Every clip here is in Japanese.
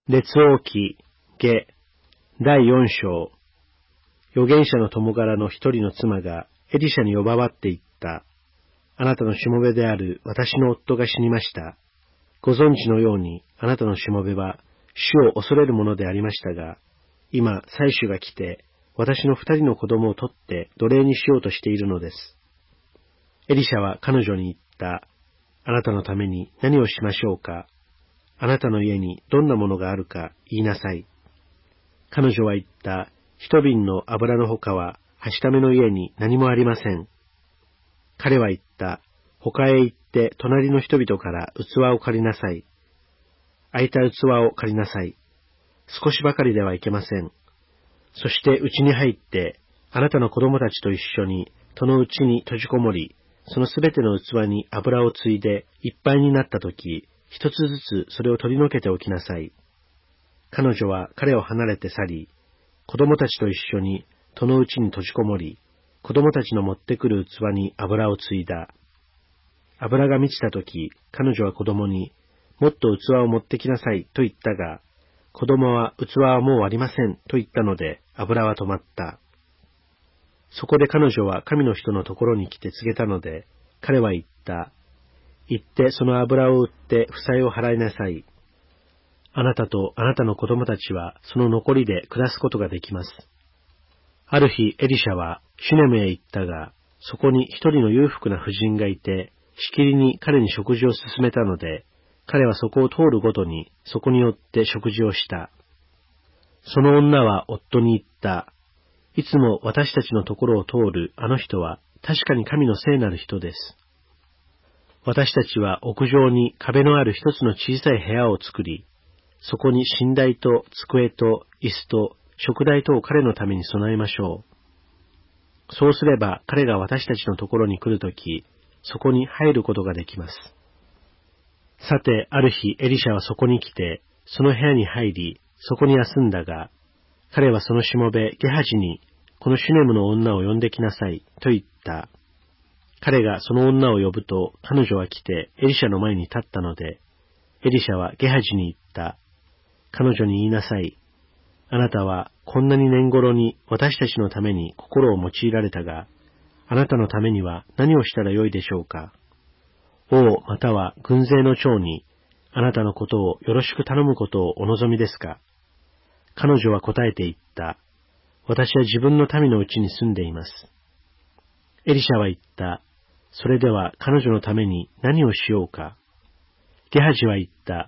列王記下第4章。預言者の友柄の一人の妻がエリシャに呼ばわって言った。あなたのしもべである私の夫が死にました。ご存知のようにあなたのしもべは主を恐れるものでありましたが、今妻子が来て私の二人の子供を取って奴隷にしようとしているのです。エリシャは彼女に言った。あなたのために何をしましょうか。あなたの家にどんなものがあるか言いなさい。彼女は言った。一瓶の油のほかは、はしための家に何もありません。彼は言った。他へ行って隣の人々から器を借りなさい。空いた器を借りなさい。少しばかりではいけません。そして家に入って、あなたの子供たちと一緒に、戸の内に閉じこもり、そのすべての器に油をついでいっぱいになったとき、一つずつそれを取り除けておきなさい。彼女は彼を離れて去り、子供たちと一緒に戸の内に閉じこもり、子供たちの持ってくる器に油をついだ。油が満ちたとき、彼女は子供に、もっと器を持ってきなさいと言ったが、子供は器はもうありませんと言ったので、油は止まった。そこで彼女は神の人のところに来て告げたので、彼は言った。行ってその油を売って負債を払いなさい。あなたとあなたの子供たちはその残りで暮らすことができます。ある日エリシャはシュネムへ行ったが、そこに一人の裕福な婦人がいて、しきりに彼に食事を勧めたので、彼はそこを通るごとにそこに寄って食事をした。その女は夫に言った。いつも私たちのところを通るあの人は確かに神の聖なる人です。私たちは屋上に壁のある一つの小さい部屋を作り、そこに寝台と机と椅子と食台とを彼のために備えましょう。そうすれば彼が私たちのところに来るとき、そこに入ることができます。さて、ある日エリシャはそこに来て、その部屋に入り、そこに休んだが、彼はそのしもべゲハジに、このシュネムの女を呼んできなさい、と言った。彼がその女を呼ぶと、彼女は来てエリシャの前に立ったので、エリシャはゲハジに言った。彼女に言いなさい。あなたはこんなに年頃に私たちのために心を用いられたが、あなたのためには何をしたらよいでしょうか。王または軍勢の長に、あなたのことをよろしく頼むことをお望みですか。彼女は答えて言った。私は自分の民のうちに住んでいます。エリシャは言った。それでは彼女のために何をしようか。ゲハジは言った。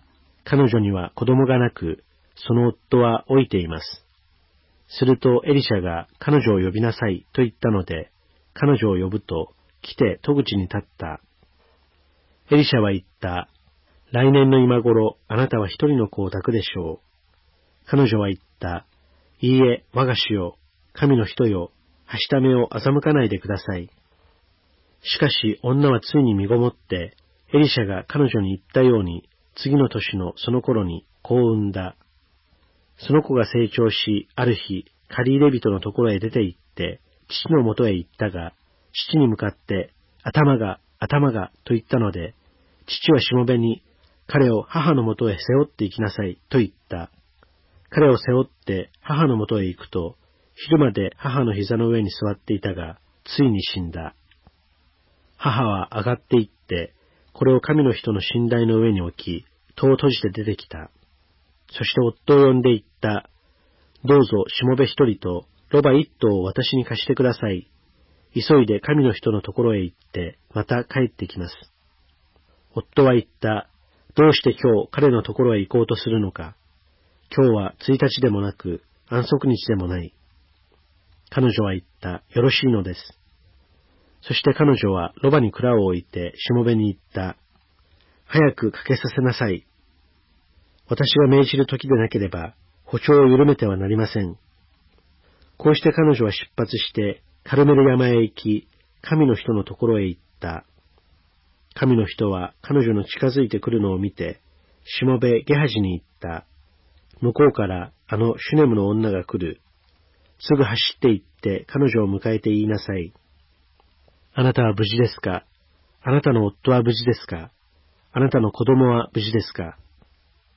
彼女には子供がなく、その夫は老いています。するとエリシャが彼女を呼びなさいと言ったので、彼女を呼ぶと来て戸口に立った。エリシャは言った。来年の今頃、あなたは一人の子を抱くでしょう。彼女は言った。いいえ、我が主よ、神の人よ、はしためを欺かないでください。しかし女はついに身ごもって、エリシャが彼女に言ったように、次の年のその頃に子を産んだ。その子が成長し、ある日、借り入れ人のところへ出て行って、父のもとへ行ったが、父に向かって、頭が、と言ったので、父はしもべに、彼を母のもとへ背負って行きなさい、と言った。彼を背負って母のもとへ行くと、昼まで母の膝の上に座っていたが、ついに死んだ。母は上がって行って、これを神の人の寝台の上に置き、戸を閉じて出てきた。そして夫を呼んで言った。どうぞしもべ一人とロバ一頭を私に貸してください。急いで神の人のところへ行って、また帰ってきます。夫は言った。どうして今日彼のところへ行こうとするのか。今日は1日でもなく安息日でもない。彼女は言った。よろしいのです。そして彼女はロバに蔵を置いてしもべに言った。早くかけさせなさい。私が命じる時でなければ、歩調を緩めてはなりません。こうして彼女は出発して、カルメル山へ行き、神の人のところへ行った。神の人は彼女の近づいてくるのを見て、しもべゲハジに言った。向こうからあのシュネムの女が来る。すぐ走って行って彼女を迎えて言いなさい。あなたは無事ですか？あなたの夫は無事ですか？あなたの子供は無事ですか？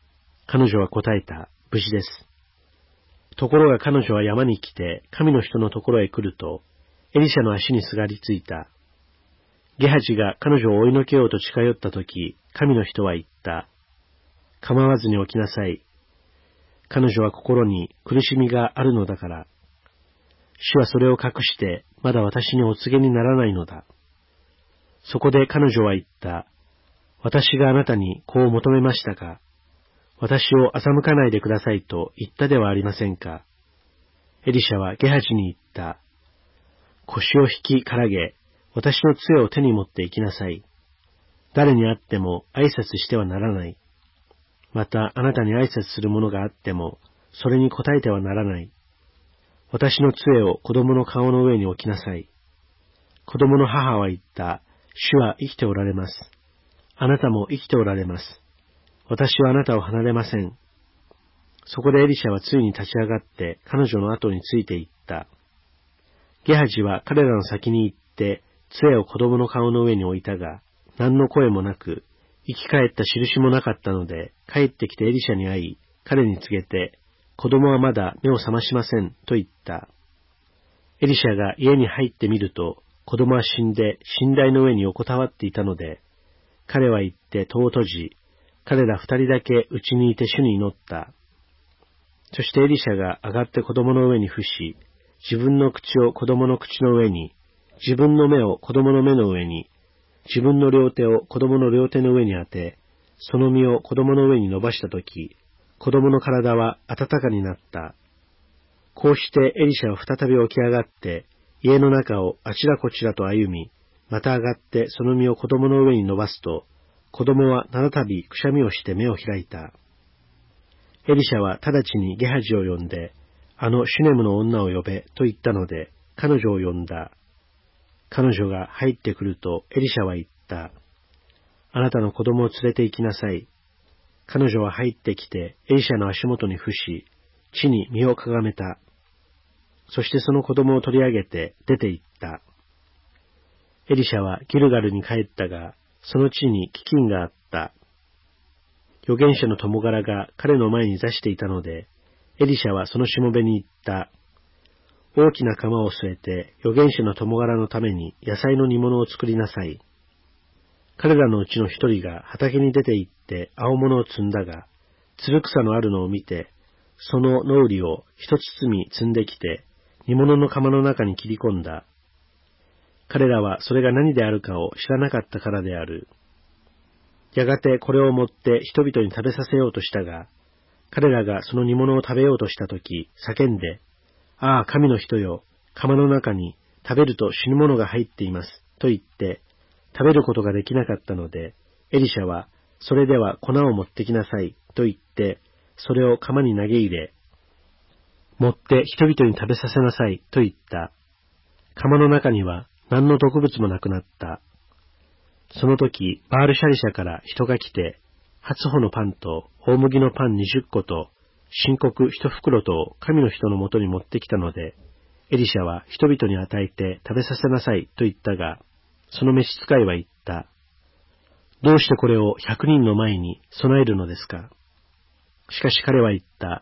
彼女は答えた。無事です。ところが彼女は山に来て、神の人のところへ来ると、エリシャの足にすがりついた。ゲハジが彼女を追いのけようと近寄ったとき、神の人は言った。構わずに起きなさい。彼女は心に苦しみがあるのだから。主はそれを隠して、まだ私にお告げにならないのだ。そこで彼女は言った。私があなたにこう求めましたか。私を欺かないでくださいと言ったではありませんか。エリシャはゲハジに言った。腰を引きからげ、私の杖を手に持って行きなさい。誰に会っても挨拶してはならない。またあなたに挨拶するものがあっても、それに応えてはならない。私の杖を子供の顔の上に置きなさい。子供の母は言った。主は生きておられます。あなたも生きておられます。私はあなたを離れません。そこでエリシャはついに立ち上がって彼女の後について行った。ゲハジは彼らの先に行って杖を子供の顔の上に置いたが、何の声もなく、生き返った印もなかったので、帰ってきてエリシャに会い、彼に告げて、子供はまだ目を覚ましません、と言った。エリシャが家に入ってみると、子供は死んで寝台の上に横たわっていたので、彼は行って戸を閉じ、彼ら二人だけ家にいて主に祈った。そしてエリシャが上がって子供の上に伏し、自分の口を子供の口の上に、自分の目を子供の目の上に、自分の両手を子供の両手の上に当て、その身を子供の上に伸ばしたとき、子供の体は温かになった。こうしてエリシャは再び起き上がって、家の中をあちらこちらと歩み、また上がってその身を子供の上に伸ばすと、子供は7度くしゃみをして目を開いた。エリシャは直ちにゲハジを呼んで、あのシュネムの女を呼べと言ったので、彼女を呼んだ。彼女が入ってくるとエリシャは言った。あなたの子供を連れて行きなさい。彼女は入ってきてエリシャの足元に伏し、地に身をかがめた。そしてその子供を取り上げて出て行った。エリシャはギルガルに帰ったが、その地に飢饉があった。預言者の友柄が彼の前に座していたので、エリシャはそのしもべに言った。大きな釜を据えて預言者の友柄のために野菜の煮物を作りなさい。彼らのうちの一人が畑に出て行って青物を摘んだが、つる草のあるのを見て、そののうりを一包み摘んできて、煮物の釜の中に切り込んだ。彼らはそれが何であるかを知らなかったからである。やがてこれを持って人々に食べさせようとしたが、彼らがその煮物を食べようとしたとき、叫んで、ああ、神の人よ、釜の中に食べると死ぬものが入っています、と言って、食べることができなかったので、エリシャは、それでは粉を持ってきなさい、と言って、それを釜に投げ入れ、持って人々に食べさせなさい、と言った。釜の中には何の毒物もなくなった。その時、バールシャリシャから人が来て、初穂のパンと大麦のパン20個と、新穀1袋とを神の人のもとに持ってきたので、エリシャは人々に与えて食べさせなさいと言ったが、その召使いは言った。どうしてこれを100人の前に備えるのですか。しかし彼は言った。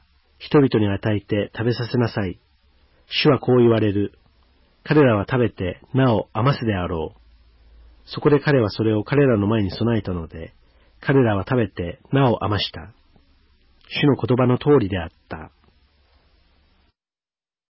人々に与えて食べさせなさい。主はこう言われる。彼らは食べてなお余すであろう。そこで彼はそれを彼らの前に備えたので、彼らは食べてなお余した。主の言葉の通りであった。